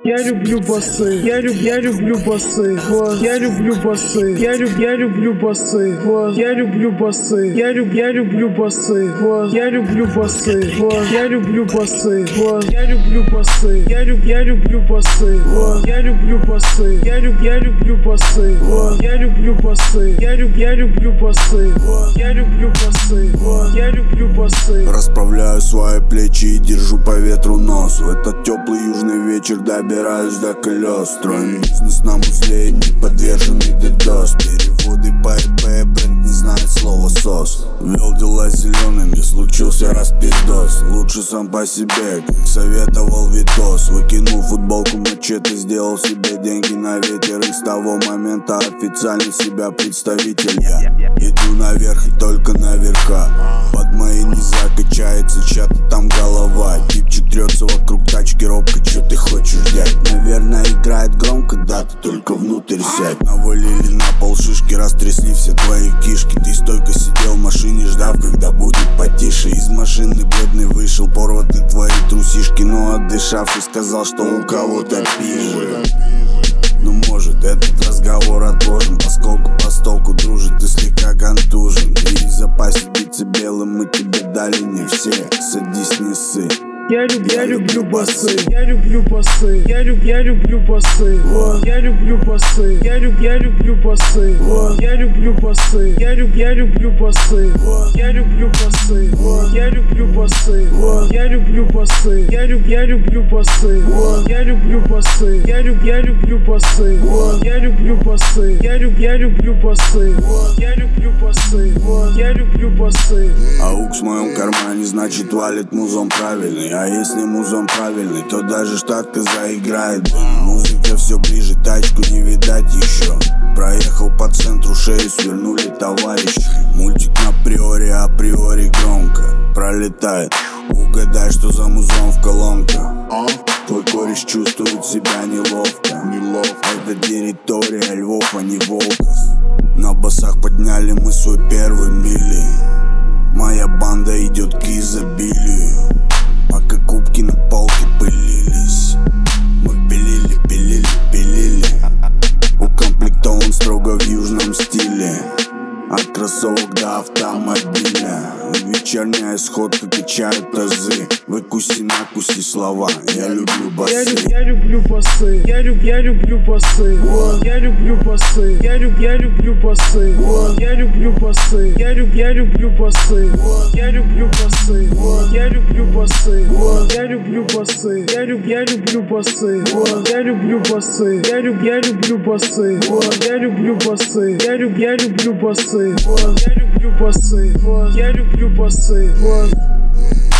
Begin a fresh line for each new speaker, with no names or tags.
Я люблю басы, я люблю басы, я люблю басы, я люблю басы, я люблю басы, я люблю басы, я люблю басы, я люблю басы, я люблю басы, я люблю басы, я люблю басы, я люблю басы, я люблю басы, я люблю басы, я люблю басы, я люблю басы.
Расправляю свои плечи и держу по ветру нос. В этот теплый южный вечер добираюсь до колес. Строим бизнес на узле, не подверженный DDoS. Переводы по eBay, бренд не знает слова сос. Вел дела зелеными, случился распиздос. Лучше сам по себе, как советовал Витос. Выкинул футболку мачете, сделал себе деньги на ветер. И с того момента официально себя представитель я. Иду наверх и только наверха. Под моей не закачается чья-то там голова. Типчик трется вокруг тачки робко, чё ты хочешь, дядь? Наверное играет громко, да, ты только внутрь сядь. Навалили на пол шишки, растрясли все твои кишки. Ты стойко сидел в машине, ждав, когда будет потише. Из машины бледный вышел, порваты твои трусишки. Но отдышавшись сказал, что у кого-то пизже. Ну может этот разговор отложен, поскольку постолку дружит и слегка контужен. И в запасе биться белым мы тебе дали не все. Садись, не ссы.
Я люблю басы, я люблю басы, я люблю басы, я люблю басы, я люблю басы, я люблю басы, я люблю басы, я люблю басы, я люблю басы, я люблю басы, я люблю басы, я люблю басы, я люблю басы, я люблю басы, я люблю басы, я люблю басы, я люблю басы.
Аук в моем кармане, значит валит музон правильный. А если музон правильный, то даже штатка заиграет. Музыка все ближе, тачку не видать еще. Проехал по центру, шею свернули товарищи. Мультик на априори громко пролетает. Угадай, что за музон в колонках. Твой кореш чувствует себя неловко. Это территория львов, а не волков. На басах подняли мы свой первый мили. Моя банда идет к изобилию. Пока кубки на полке пылились, мы пилили. Укомплектован строго в южном стиле. От кроссовок до автомобиля. Вечерняя сходка качает тазы. Выкуси-накуси слова. Я люблю басы.
Я люблю басы, я люблю басы, я люблю басы, я люблю басы, я люблю басы, я люблю басы, я люблю басы, я люблю басы, я люблю басы, я люблю басы, я люблю басы, я люблю басы, я люблю басы, я люблю басы, я люблю басы, я люблю басы.